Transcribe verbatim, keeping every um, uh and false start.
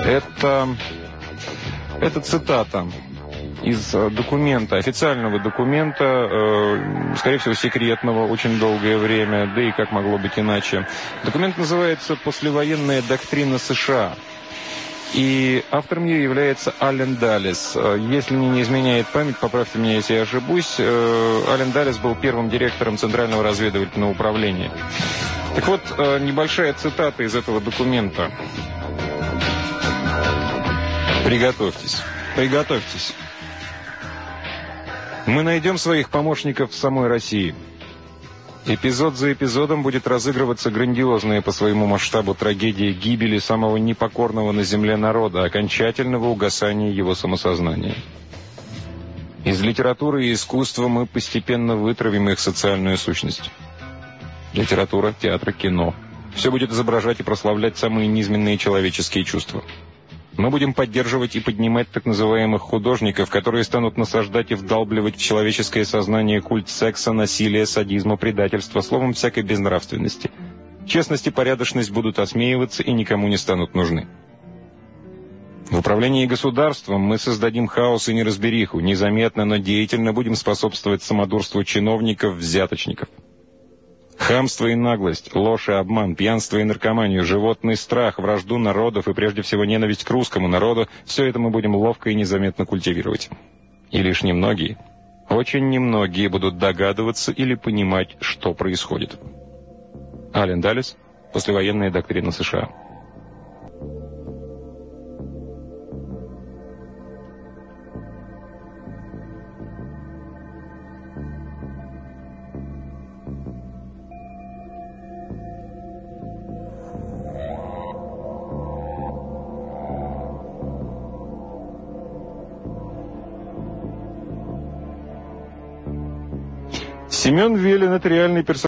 Это, это цитата из документа, официального документа, э, скорее всего, секретного, очень долгое время, да и как могло быть иначе. Документ называется «Послевоенная доктрина США». И автором ее является Аллен Даллес. Если мне не изменяет память, поправьте меня, если я ошибусь, Аллен Даллес был первым директором Центрального разведывательного управления. Так вот, небольшая цитата из этого документа. Приготовьтесь, приготовьтесь. Мы найдем своих помощников в самой России. Эпизод за эпизодом будет разыгрываться грандиозная по своему масштабу трагедия гибели самого непокорного на земле народа, окончательного угасания его самосознания. Из литературы и искусства мы постепенно вытравим их социальную сущность. Литература, театр, кино. Все будет изображать и прославлять самые низменные человеческие чувства. Мы будем поддерживать и поднимать так называемых художников, которые станут насаждать и вдалбливать в человеческое сознание культ секса, насилия, садизма, предательства, словом, всякой безнравственности. Честность и порядочность будут осмеиваться и никому не станут нужны. В управлении государством мы создадим хаос и неразбериху, незаметно, но деятельно будем способствовать самодурству чиновников, взяточников. Хамство и наглость, ложь и обман, пьянство и наркоманию, животный страх, вражду народов и прежде всего ненависть к русскому народу – все это мы будем ловко и незаметно культивировать. И лишь немногие, очень немногие будут догадываться или понимать, что происходит. Аллен Даллес, «Послевоенная доктрина США». Семен Велин – это реальный персонаж.